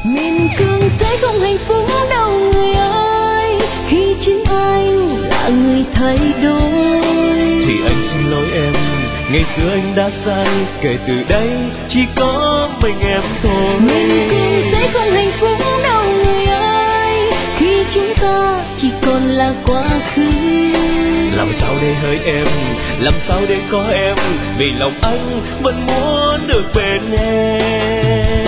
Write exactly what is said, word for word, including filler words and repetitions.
Miền Cương sẽ không hạnh phúc đâu người ơi, khi chính anh là người thay đổi. Thì anh xin lỗi em, ngày xưa anh đã sai, kể từ đây chỉ có mình em thôi. Miền Cương sẽ không hạnh phúc đâu người ơi, khi chúng ta chỉ còn là quá khứ. Làm sao để hỡi em, làm sao để có em, vì lòng anh vẫn muốn được bên em.